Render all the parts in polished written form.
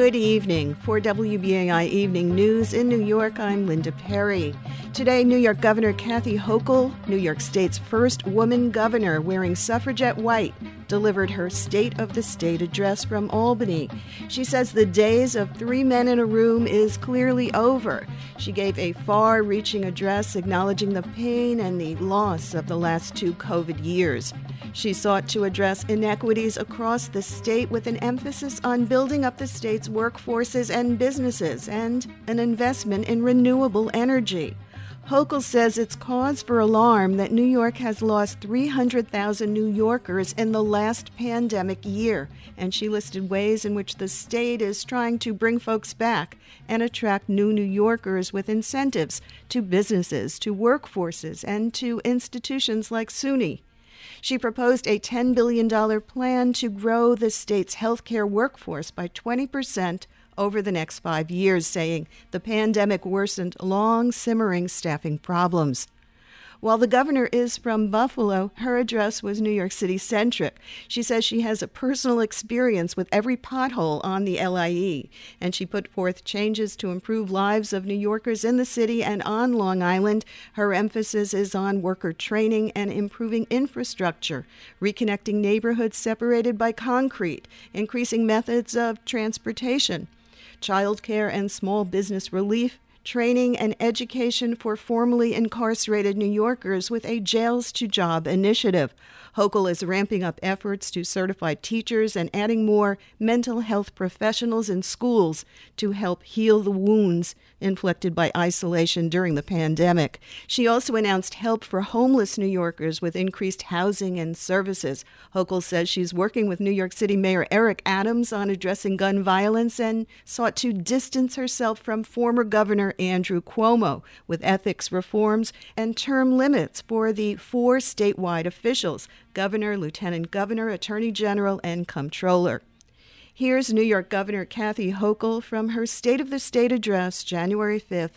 Good evening. For WBAI Evening News in New York, I'm Linda Perry. Today, New York Governor Kathy Hochul, New York State's first woman governor wearing suffragette white, delivered her State of the State address from Albany. She says the days of 3 men in a room is clearly over. She gave a far-reaching address acknowledging the pain and the loss of the last 2 COVID years. She sought to address inequities across the state with an emphasis on building up the state's workforces and businesses and an investment in renewable energy. Hochul says it's cause for alarm that New York has lost 300,000 New Yorkers in the last pandemic year, and she listed ways in which the state is trying to bring folks back and attract new New Yorkers with incentives to businesses, to workforces, and to institutions like SUNY. She proposed a $10 billion plan to grow the state's healthcare workforce by 20% over the next 5 years, saying the pandemic worsened long-simmering staffing problems. While the governor is from Buffalo, her address was New York City-centric. She says she has a personal experience with every pothole on the LIE, and she put forth changes to improve lives of New Yorkers in the city and on Long Island. Her emphasis is on worker training and improving infrastructure, reconnecting neighborhoods separated by concrete, increasing methods of transportation, child care and small business relief, training and education for formerly incarcerated New Yorkers with a Jails to Job initiative. Hochul is ramping up efforts to certify teachers and adding more mental health professionals in schools to help heal the wounds inflicted by isolation during the pandemic. She also announced help for homeless New Yorkers with increased housing and services. Hochul says she's working with New York City Mayor Eric Adams on addressing gun violence and sought to distance herself from former Governor Andrew Cuomo with ethics reforms and term limits for the 4 statewide officials: Governor, Lieutenant Governor, Attorney General, and Comptroller. Here's New York Governor Kathy Hochul from her State of the State address, January 5th,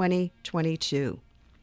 2022.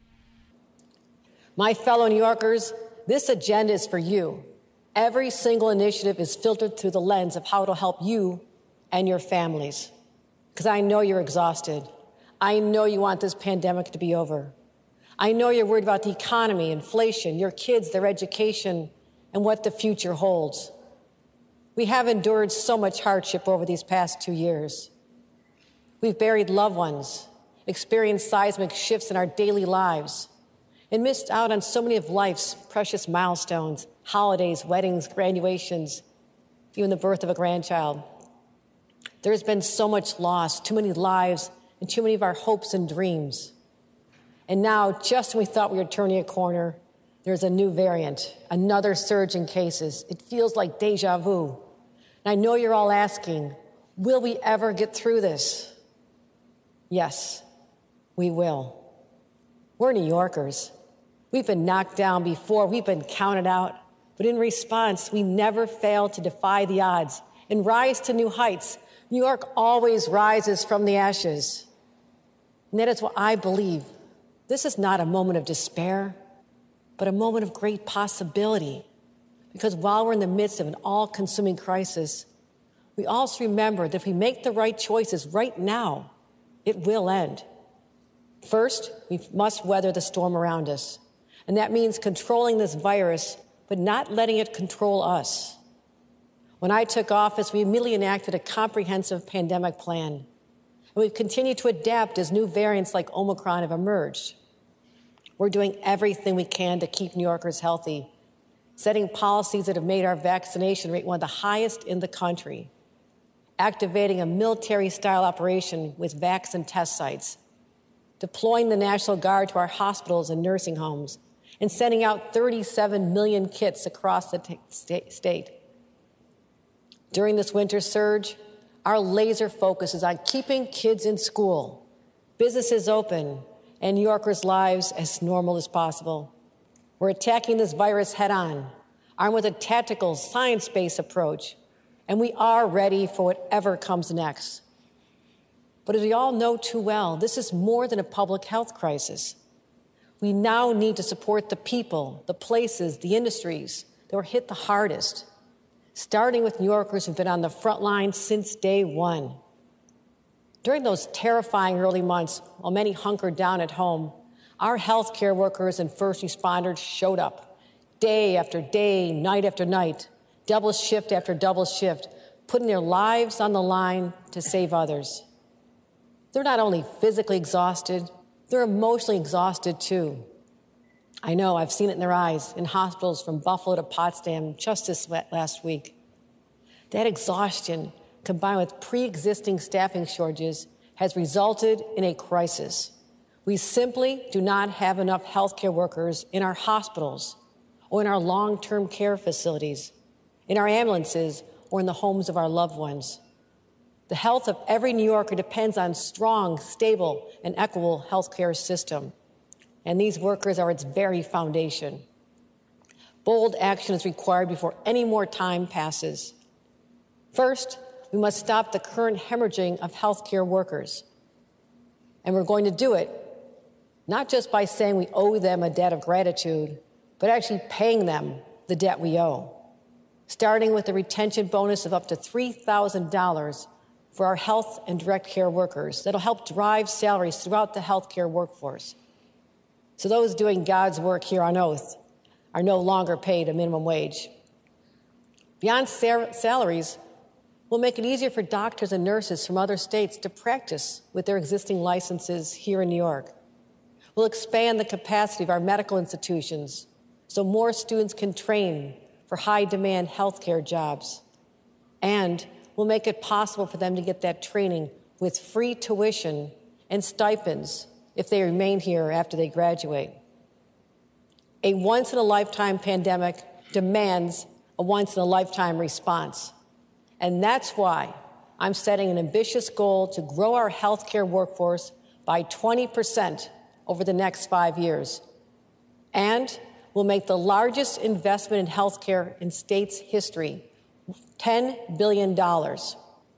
My fellow New Yorkers, this agenda is for you. Every single initiative is filtered through the lens of how it'll help you and your families. Because I know you're exhausted. I know you want this pandemic to be over. I know you're worried about the economy, inflation, your kids, their education, and what the future holds. We have endured so much hardship over these past 2 years. We've buried loved ones, experienced seismic shifts in our daily lives, and missed out on so many of life's precious milestones, holidays, weddings, graduations, even the birth of a grandchild. There's been so much loss, too many lives, and too many of our hopes and dreams. And now, just when we thought we were turning a corner, there's a new variant, another surge in cases. It feels like deja vu. And I know you're all asking, will we ever get through this? Yes, we will. We're New Yorkers. We've been knocked down before. We've been counted out. But in response, we never fail to defy the odds and rise to new heights. New York always rises from the ashes. And that is what I believe. This is not a moment of despair, but a moment of great possibility. Because while we're in the midst of an all-consuming crisis, we also remember that if we make the right choices right now, it will end. First, we must weather the storm around us. And that means controlling this virus, but not letting it control us. When I took office, we immediately enacted a comprehensive pandemic plan. And we've continued to adapt as new variants like Omicron have emerged. We're doing everything we can to keep New Yorkers healthy, setting policies that have made our vaccination rate one of the highest in the country, activating a military-style operation with vaccine test sites, deploying the National Guard to our hospitals and nursing homes, and sending out 37 million kits across the state. During this winter surge, our laser focus is on keeping kids in school, businesses open, and New Yorkers' lives as normal as possible. We're attacking this virus head-on, armed with a tactical, science-based approach, and we are ready for whatever comes next. But as we all know too well, this is more than a public health crisis. We now need to support the people, the places, the industries that were hit the hardest, starting with New Yorkers who've been on the front line since day one. During those terrifying early months, while many hunkered down at home, our healthcare workers and first responders showed up day after day, night after night, double shift after double shift, putting their lives on the line to save others. They're not only physically exhausted, they're emotionally exhausted too. I know, I've seen it in their eyes in hospitals from Buffalo to Potsdam just this last week. That exhaustion, combined with pre-existing staffing shortages, has resulted in a crisis. We simply do not have enough healthcare workers in our hospitals or in our long-term care facilities, in our ambulances, or in the homes of our loved ones. The health of every New Yorker depends on strong, stable, and equitable healthcare system, and these workers are its very foundation. Bold action is required before any more time passes. First, we must stop the current hemorrhaging of healthcare workers. And we're going to do it not just by saying we owe them a debt of gratitude, but actually paying them the debt we owe, starting with a retention bonus of up to $3,000 for our health and direct care workers that'll help drive salaries throughout the healthcare workforce. So those doing God's work here on oath are no longer paid a minimum wage. Beyond salaries, we'll make it easier for doctors and nurses from other states to practice with their existing licenses here in New York. We'll expand the capacity of our medical institutions so more students can train for high-demand healthcare jobs. And we'll make it possible for them to get that training with free tuition and stipends if they remain here after they graduate. A once-in-a-lifetime pandemic demands a once-in-a-lifetime response. And that's why I'm setting an ambitious goal to grow our healthcare workforce by 20% over the next 5 years. And we'll make the largest investment in healthcare in state's history, $10 billion. As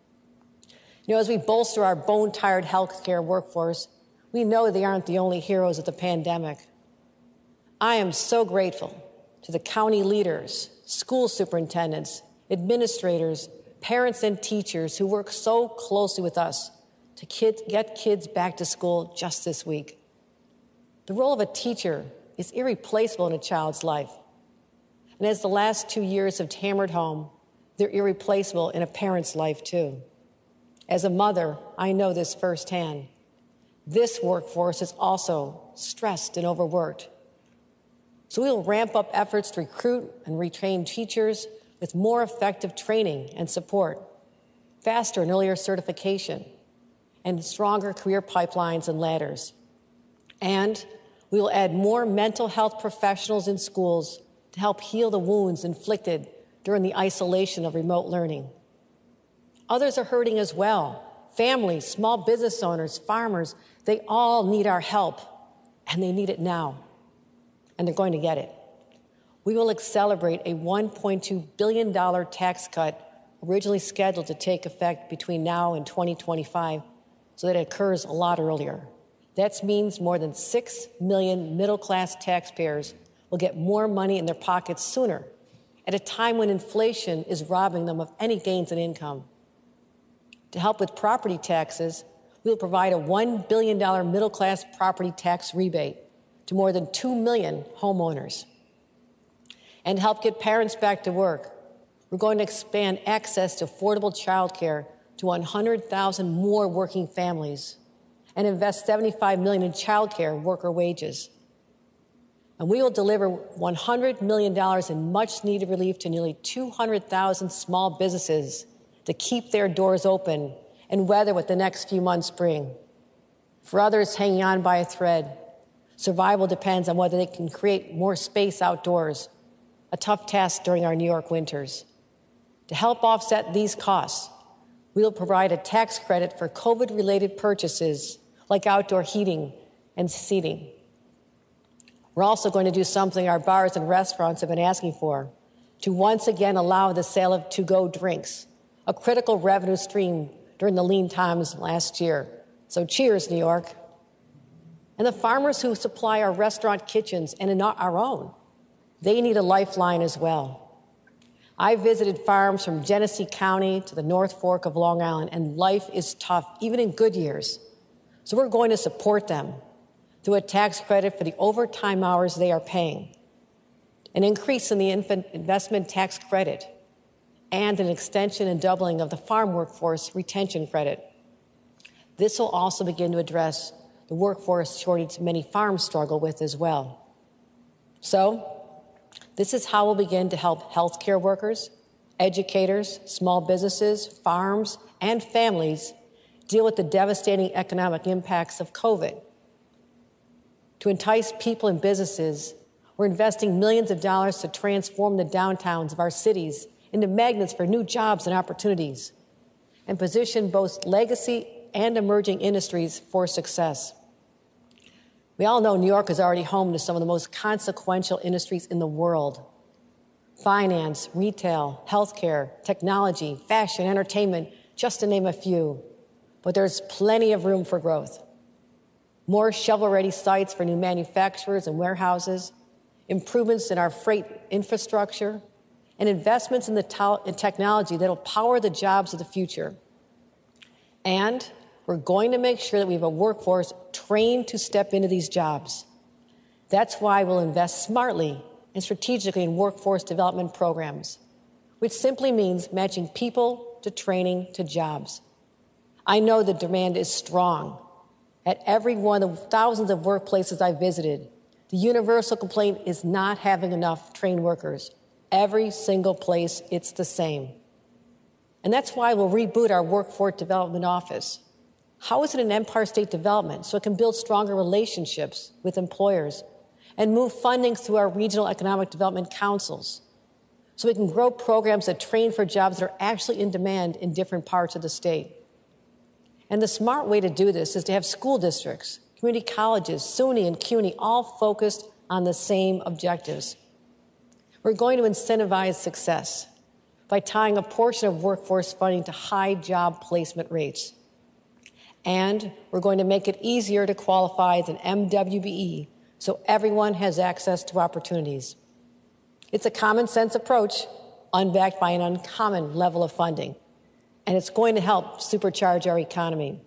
we bolster our bone-tired healthcare workforce, we know they aren't the only heroes of the pandemic. I am so grateful to the county leaders, school superintendents, administrators, parents, and teachers who work so closely with us to get kids back to school just this week. The role of a teacher is irreplaceable in a child's life. And as the last 2 years have hammered home, they're irreplaceable in a parent's life, too. As a mother, I know this firsthand. This workforce is also stressed and overworked. So we will ramp up efforts to recruit and retrain teachers with more effective training and support, faster and earlier certification, and stronger career pipelines and ladders. And we will add more mental health professionals in schools to help heal the wounds inflicted during the isolation of remote learning. Others are hurting as well. Families, small business owners, farmers, they all need our help, and they need it now. And they're going to get it. We will accelerate a $1.2 billion tax cut originally scheduled to take effect between now and 2025 so that it occurs a lot earlier. That means more than 6 million middle-class taxpayers will get more money in their pockets sooner, at a time when inflation is robbing them of any gains in income. To help with property taxes, we will provide a $1 billion middle-class property tax rebate to more than 2 million homeowners. And to help get parents back to work, we're going to expand access to affordable childcare to 100,000 more working families and invest $75 million in childcare worker wages. And we will deliver $100 million in much-needed relief to nearly 200,000 small businesses to keep their doors open and weather what the next few months bring. For others hanging on by a thread, survival depends on whether they can create more space outdoors, a tough task during our New York winters. To help offset these costs, we will provide a tax credit for COVID-related purchases like outdoor heating and seating. We're also going to do something our bars and restaurants have been asking for, to once again allow the sale of to-go drinks, a critical revenue stream during the lean times last year. So cheers, New York. And the farmers who supply our restaurant kitchens and in our own, they need a lifeline as well. I visited farms from Genesee County to the North Fork of Long Island, and life is tough, even in good years. So we're going to support them through a tax credit for the overtime hours they are paying, an increase in the infant investment tax credit, and an extension and doubling of the farm workforce retention credit. This will also begin to address the workforce shortage many farms struggle with as well. So, this is how we'll begin to help healthcare workers, educators, small businesses, farms, and families deal with the devastating economic impacts of COVID. To entice people and businesses, we're investing millions of dollars to transform the downtowns of our cities into magnets for new jobs and opportunities, and position both legacy and emerging industries for success. We all know New York is already home to some of the most consequential industries in the world: finance, retail, healthcare, technology, fashion, entertainment, just to name a few. But there's plenty of room for growth. More shovel-ready sites for new manufacturers and warehouses, improvements in our freight infrastructure, and investments in technology that will power the jobs of the future. And we're going to make sure that we have a workforce trained to step into these jobs. That's why we'll invest smartly and strategically in workforce development programs, which simply means matching people to training to jobs. I know the demand is strong. At every one of the thousands of workplaces I visited, the universal complaint is not having enough trained workers. Every single place, it's the same. And that's why we'll reboot our Workforce Development Office. How is it an Empire State Development so it can build stronger relationships with employers and move funding through our regional economic development councils so we can grow programs that train for jobs that are actually in demand in different parts of the state? And the smart way to do this is to have school districts, community colleges, SUNY and CUNY, all focused on the same objectives. We're going to incentivize success by tying a portion of workforce funding to high job placement rates. And we're going to make it easier to qualify as an MWBE so everyone has access to opportunities. It's a common sense approach, unbacked by an uncommon level of funding. And it's going to help supercharge our economy.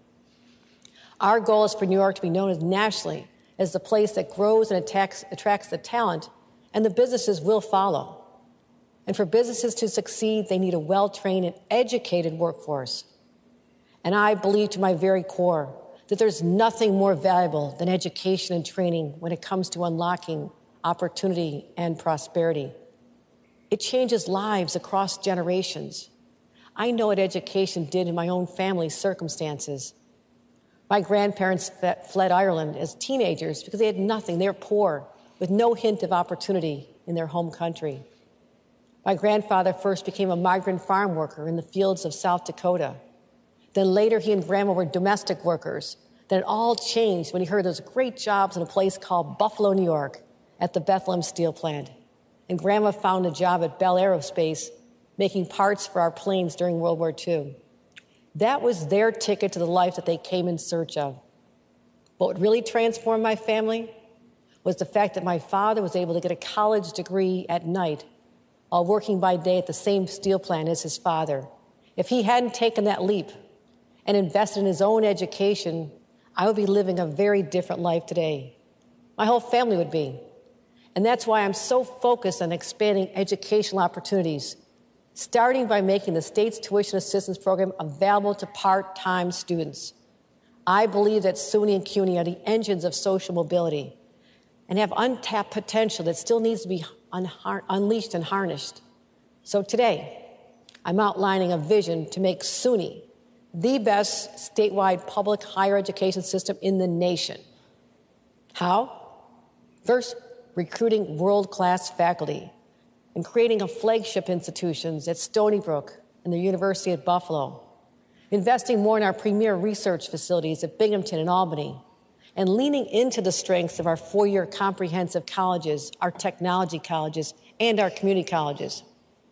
Our goal is for New York to be known nationally as the place that grows and attracts the talent, and the businesses will follow. And for businesses to succeed, they need a well-trained and educated workforce. And I believe to my very core that there's nothing more valuable than education and training when it comes to unlocking opportunity and prosperity. It changes lives across generations. I know what education did in my own family's circumstances. My grandparents fled Ireland as teenagers because they had nothing. They were poor, with no hint of opportunity in their home country. My grandfather first became a migrant farm worker in the fields of South Dakota. Then later, he and Grandma were domestic workers. Then it all changed when he heard there was great jobs in a place called Buffalo, New York, at the Bethlehem Steel Plant. And Grandma found a job at Bell Aerospace, making parts for our planes during World War II. That was their ticket to the life that they came in search of. But what really transformed my family was the fact that my father was able to get a college degree at night while working by day at the same steel plant as his father. If he hadn't taken that leap and invested in his own education, I would be living a very different life today. My whole family would be. And that's why I'm so focused on expanding educational opportunities, starting by making the state's tuition assistance program available to part-time students. I believe that SUNY and CUNY are the engines of social mobility and have untapped potential that still needs to be unleashed and harnessed. So today, I'm outlining a vision to make SUNY the best statewide public higher education system in the nation. How? First, recruiting world-class faculty and creating a flagship institutions at Stony Brook and the University at Buffalo, investing more in our premier research facilities at Binghamton and Albany, and leaning into the strengths of our four-year comprehensive colleges, our technology colleges, and our community colleges,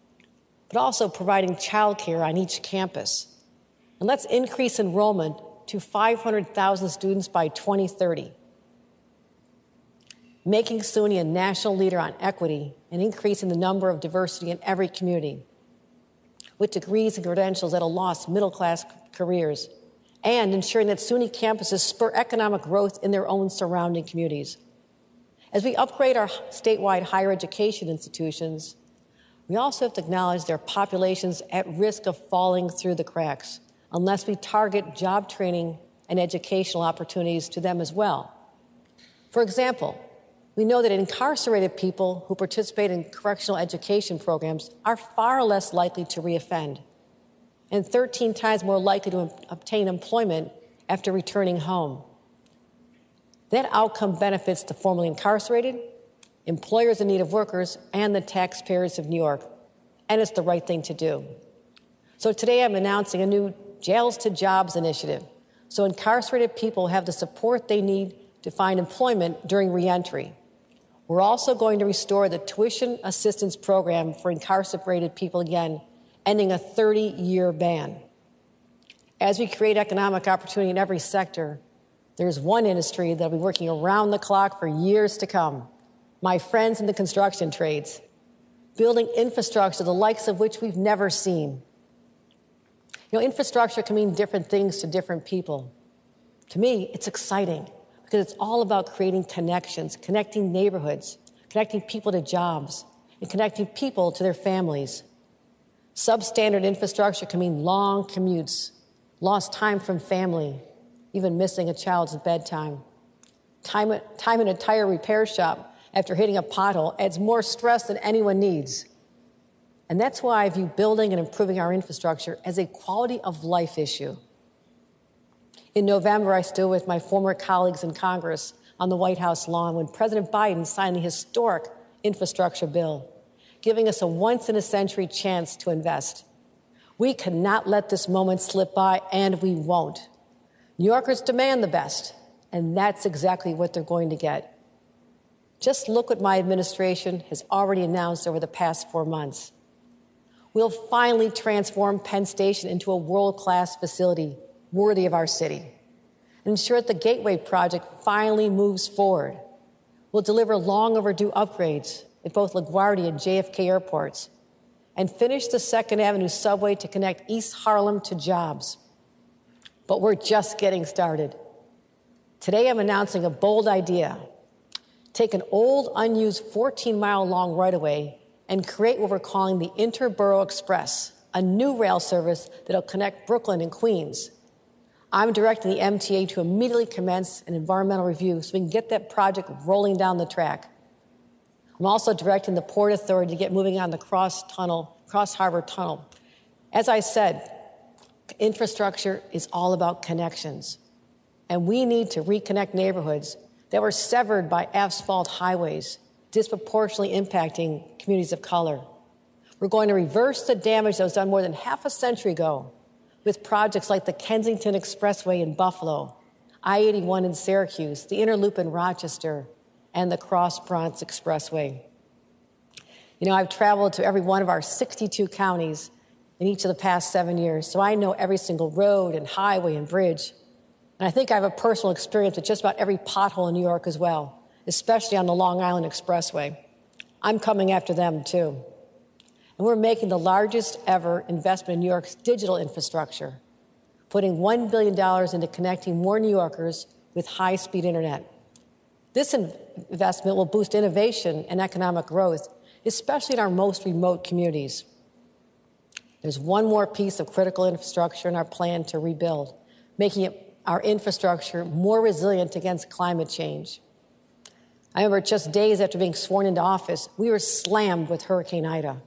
but also providing childcare on each campus. And let's increase enrollment to 500,000 students by 2030. making SUNY a national leader on equity and increasing the number of diversity in every community, with degrees and credentials that'll lost middle-class careers, and ensuring that SUNY campuses spur economic growth in their own surrounding communities. As we upgrade our statewide higher education institutions, we also have to acknowledge their populations at risk of falling through the cracks unless we target job training and educational opportunities to them as well. For example, we know that incarcerated people who participate in correctional education programs are far less likely to reoffend and 13 times more likely to obtain employment after returning home. That outcome benefits the formerly incarcerated, employers in need of workers, and the taxpayers of New York, and it's the right thing to do. So today I'm announcing a new Jails to Jobs initiative, so incarcerated people have the support they need to find employment during reentry. We're also going to restore the tuition assistance program for incarcerated people again, ending a 30-year ban. As we create economic opportunity in every sector, there's one industry that will be working around the clock for years to come. My friends in the construction trades, building infrastructure the likes of which we've never seen. You know, infrastructure can mean different things to different people. To me, it's exciting because it's all about creating connections, connecting neighborhoods, connecting people to jobs, and connecting people to their families. Substandard infrastructure can mean long commutes, lost time from family, even missing a child's bedtime. Time in a tire repair shop after hitting a pothole adds more stress than anyone needs. And that's why I view building and improving our infrastructure as a quality of life issue. In November, I stood with my former colleagues in Congress on the White House lawn when President Biden signed the historic infrastructure bill, giving us a once-in-a-century chance to invest. We cannot let this moment slip by, and we won't. New Yorkers demand the best, and that's exactly what they're going to get. Just look what my administration has already announced over the past 4 months. We'll finally transform Penn Station into a world-class facility worthy of our city, and ensure that the Gateway project finally moves forward. We'll deliver long overdue upgrades at both LaGuardia and JFK airports, and finish the 2nd Avenue subway to connect East Harlem to jobs. But we're just getting started. Today I'm announcing a bold idea. Take an old, unused 14-mile-long right-of-way and create what we're calling the Interborough Express, a new rail service that'll connect Brooklyn and Queens. I'm directing the MTA to immediately commence an environmental review so we can get that project rolling down the track. I'm also directing the Port Authority to get moving on the Cross Harbor Tunnel. As I said, infrastructure is all about connections, and we need to reconnect neighborhoods that were severed by asphalt highways, disproportionately impacting communities of color. We're going to reverse the damage that was done more than half a century ago with projects like the Kensington Expressway in Buffalo, I-81 in Syracuse, the Inner Loop in Rochester, and the Cross Bronx Expressway. You know, I've traveled to every one of our 62 counties in each of the past 7 years, so I know every single road and highway and bridge. And I think I have a personal experience with just about every pothole in New York as well, especially on the Long Island Expressway. I'm coming after them, too. And we're making the largest ever investment in New York's digital infrastructure, putting $1 billion into connecting more New Yorkers with high-speed internet. This investment will boost innovation and economic growth, especially in our most remote communities. There's one more piece of critical infrastructure in our plan to rebuild, making our infrastructure more resilient against climate change. I remember just days after being sworn into office, we were slammed with Hurricane Ida.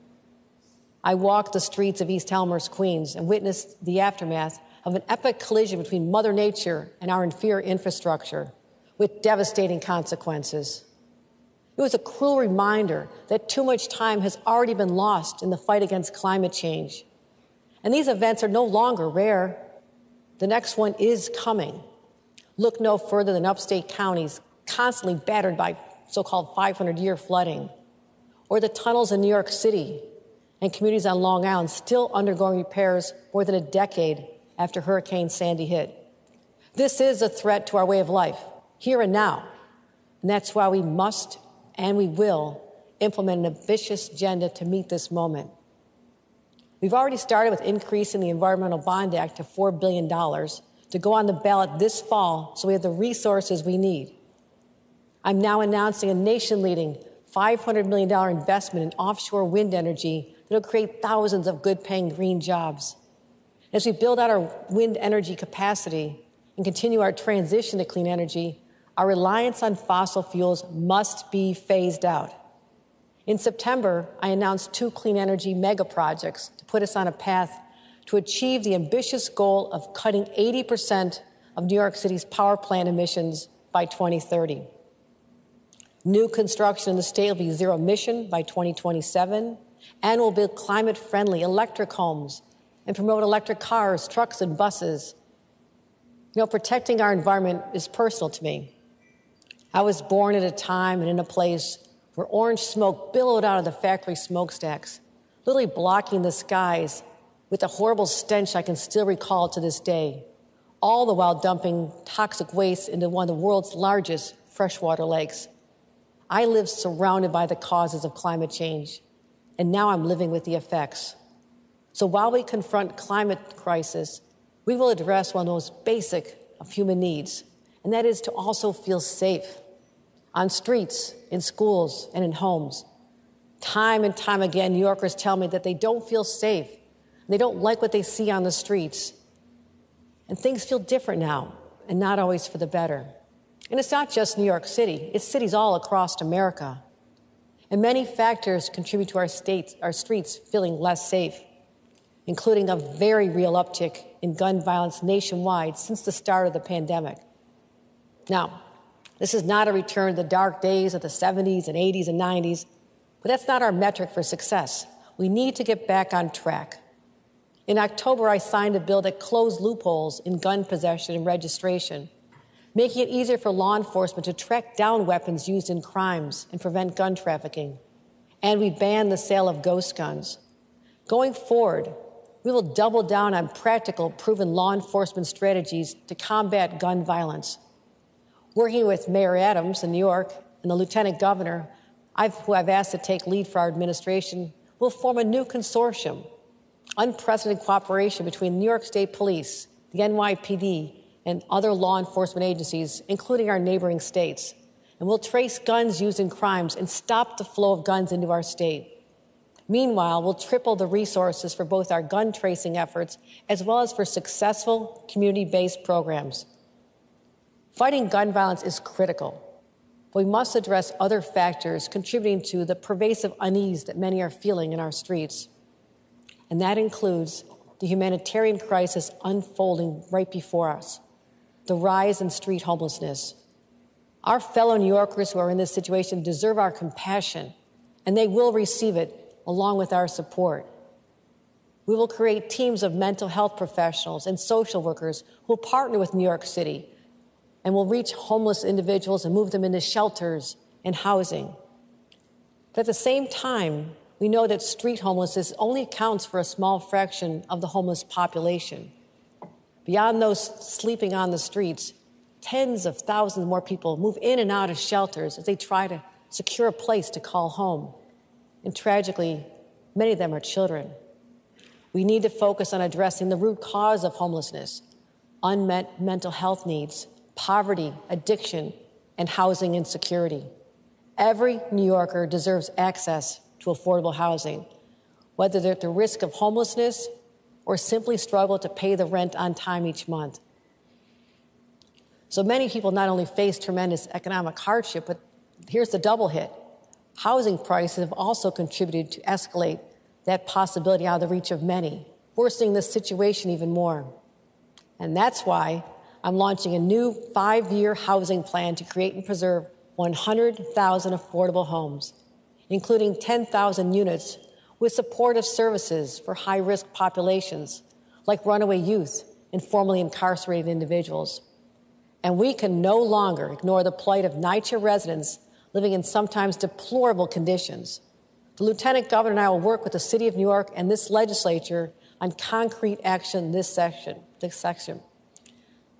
I walked the streets of East Elmhurst, Queens, and witnessed the aftermath of an epic collision between Mother Nature and our inferior infrastructure, with devastating consequences. It was a cruel reminder that too much time has already been lost in the fight against climate change. And these events are no longer rare. The next one is coming. Look no further than upstate counties constantly battered by so-called 500-year flooding, or the tunnels in New York City and communities on Long Island still undergoing repairs more than a decade after Hurricane Sandy hit. This is a threat to our way of life, here and now. And that's why we must and we will implement an ambitious agenda to meet this moment. We've already started with increasing the Environmental Bond Act to $4 billion to go on the ballot this fall so we have the resources we need. I'm now announcing a nation-leading $500 million investment in offshore wind energy that will create thousands of good-paying green jobs. As we build out our wind energy capacity and continue our transition to clean energy, our reliance on fossil fuels must be phased out. In September, I announced 2 clean energy mega projects to put us on a path to achieve the ambitious goal of cutting 80% of New York City's power plant emissions by 2030. New construction in the state will be zero emission by 2027 and will build climate-friendly electric homes and promote electric cars, trucks, and buses. You know, protecting our environment is personal to me. I was born at a time and in a place where orange smoke billowed out of the factory smokestacks, literally blocking the skies with a horrible stench I can still recall to this day, all the while dumping toxic waste into one of the world's largest freshwater lakes. I lived surrounded by the causes of climate change, and now I'm living with the effects. So while we confront climate crisis, we will address one of the most basic of human needs, and that is to also feel safe on streets, in schools, and in homes. Time and time again, New Yorkers tell me that they don't feel safe. They don't like what they see on the streets. And things feel different now, and not always for the better. And it's not just New York City. It's cities all across America. And many factors contribute to our streets feeling less safe, including a very real uptick in gun violence nationwide since the start of the pandemic. Now, this is not a return to the dark days of the 70s and 80s and 90s, but that's not our metric for success. We need to get back on track. In October, I signed a bill that closed loopholes in gun possession and registration, making it easier for law enforcement to track down weapons used in crimes and prevent gun trafficking. And we banned the sale of ghost guns. Going forward, we will double down on practical, proven law enforcement strategies to combat gun violence. Working with Mayor Adams in New York and the Lieutenant Governor, who I've asked to take lead for our administration, we'll form a new consortium, unprecedented cooperation between New York State Police, the NYPD, and other law enforcement agencies, including our neighboring states. And we'll trace guns used in crimes and stop the flow of guns into our state. Meanwhile, we'll triple the resources for both our gun tracing efforts as well as for successful community-based programs. Fighting gun violence is critical, but we must address other factors contributing to the pervasive unease that many are feeling in our streets. And that includes the humanitarian crisis unfolding right before us, the rise in street homelessness. Our fellow New Yorkers who are in this situation deserve our compassion, and they will receive it along with our support. We will create teams of mental health professionals and social workers who will partner with New York City and will reach homeless individuals and move them into shelters and housing. But at the same time, we know that street homelessness only accounts for a small fraction of the homeless population. Beyond those sleeping on the streets, tens of thousands more people move in and out of shelters as they try to secure a place to call home. And tragically, many of them are children. We need to focus on addressing the root cause of homelessness, unmet mental health needs, poverty, addiction, and housing insecurity. Every New Yorker deserves access to affordable housing, whether they're at the risk of homelessness or simply struggle to pay the rent on time each month. So many people not only face tremendous economic hardship, but here's the double hit. Housing prices have also contributed to escalate that possibility out of the reach of many, worsening the situation even more. And that's why I'm launching a new 5-year housing plan to create and preserve 100,000 affordable homes, including 10,000 units with supportive services for high-risk populations like runaway youth and formerly incarcerated individuals. And we can no longer ignore the plight of NYCHA residents living in sometimes deplorable conditions. The Lieutenant Governor and I will work with the City of New York and this legislature on concrete action this section.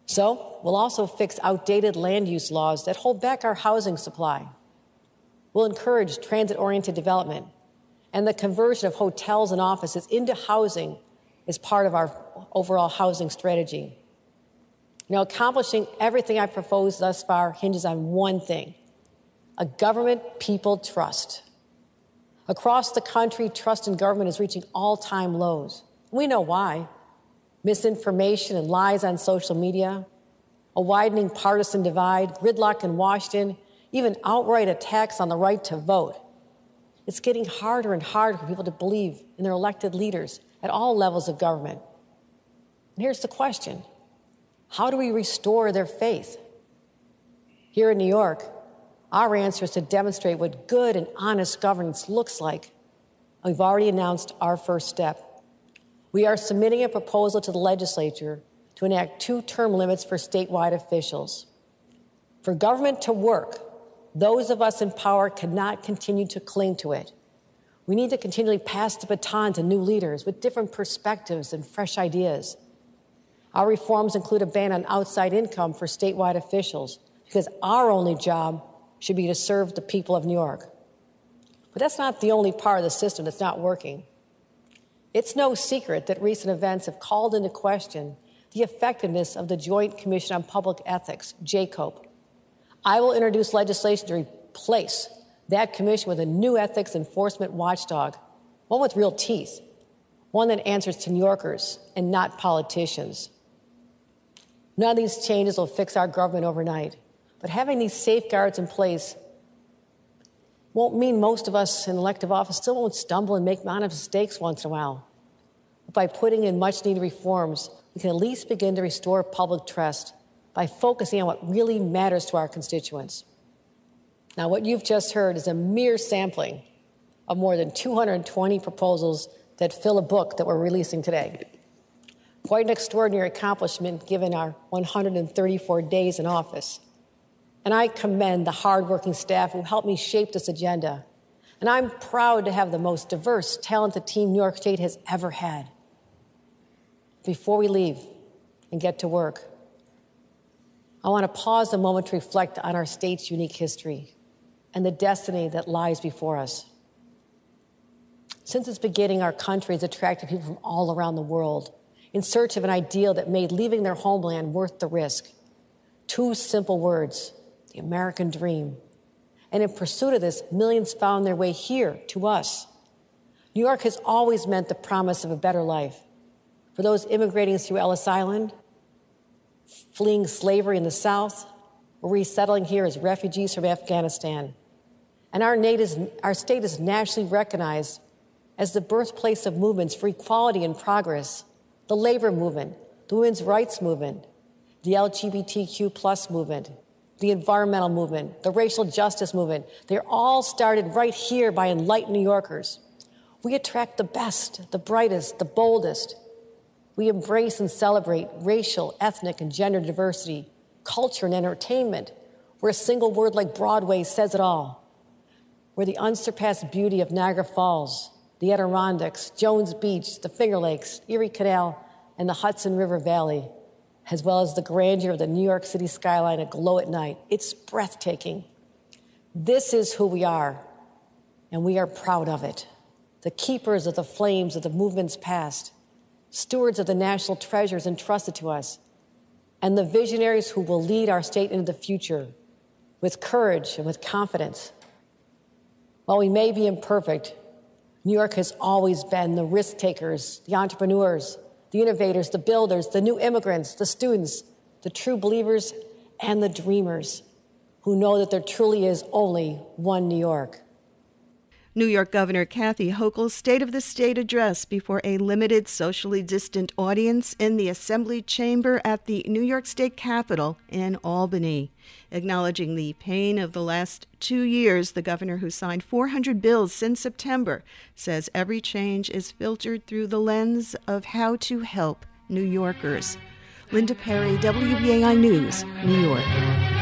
So we'll also fix outdated land use laws that hold back our housing supply. We'll encourage transit-oriented development, and the conversion of hotels and offices into housing is part of our overall housing strategy. Accomplishing everything I've proposed thus far hinges on one thing: a government people trust. Across the country, trust in government is reaching all-time lows. We know why. Misinformation and lies on social media, a widening partisan divide, gridlock in Washington, even outright attacks on the right to vote. It's getting harder and harder for people to believe in their elected leaders at all levels of government. And here's the question: how do we restore their faith? Here in New York, our answer is to demonstrate what good and honest governance looks like. We've already announced our first step. We are submitting a proposal to the legislature to enact 2 term limits for statewide officials. For government to work, those of us in power cannot continue to cling to it. We need to continually pass the baton to new leaders with different perspectives and fresh ideas. Our reforms include a ban on outside income for statewide officials, because our only job should be to serve the people of New York. But that's not the only part of the system that's not working. It's no secret that recent events have called into question the effectiveness of the Joint Commission on Public Ethics, JCOPE. I will introduce legislation to replace that commission with a new ethics enforcement watchdog, one with real teeth, one that answers to New Yorkers and not politicians. None of these changes will fix our government overnight, but having these safeguards in place won't mean most of us in elective office still won't stumble and make honest mistakes once in a while. But by putting in much-needed reforms, we can at least begin to restore public trust by focusing on what really matters to our constituents. Now, what you've just heard is a mere sampling of more than 220 proposals that fill a book that we're releasing today. Quite an extraordinary accomplishment given our 134 days in office. And I commend the hardworking staff who helped me shape this agenda. And I'm proud to have the most diverse, talented team New York State has ever had. Before we leave and get to work, I want to pause a moment to reflect on our state's unique history and the destiny that lies before us. Since its beginning, our country has attracted people from all around the world in search of an ideal that made leaving their homeland worth the risk. 2 simple words: the American dream. And in pursuit of this, millions found their way here to us. New York has always meant the promise of a better life. For those immigrating through Ellis Island, fleeing slavery in the South, or resettling here as refugees from Afghanistan. And our state is nationally recognized as the birthplace of movements for equality and progress: the labor movement, the women's rights movement, the LGBTQ plus movement, the environmental movement, the racial justice movement. They're all started right here by enlightened New Yorkers. We attract the best, the brightest, the boldest. We embrace and celebrate racial, ethnic, and gender diversity, culture and entertainment, where a single word like Broadway says it all. Where the unsurpassed beauty of Niagara Falls, the Adirondacks, Jones Beach, the Finger Lakes, Erie Canal, and the Hudson River Valley, as well as the grandeur of the New York City skyline aglow at night. It's breathtaking. This is who we are, and we are proud of it. The keepers of the flames of the movement's past, stewards of the national treasures entrusted to us, and the visionaries who will lead our state into the future with courage and with confidence. While we may be imperfect, New York has always been the risk takers, the entrepreneurs, the innovators, the builders, the new immigrants, the students, the true believers, and the dreamers who know that there truly is only one New York. New York Governor Kathy Hochul's State of the State address before a limited, socially distant audience in the Assembly Chamber at the New York State Capitol in Albany. Acknowledging the pain of the last 2 years, the governor, who signed 400 bills since September, says every change is filtered through the lens of how to help New Yorkers. Linda Perry, WBAI News, New York.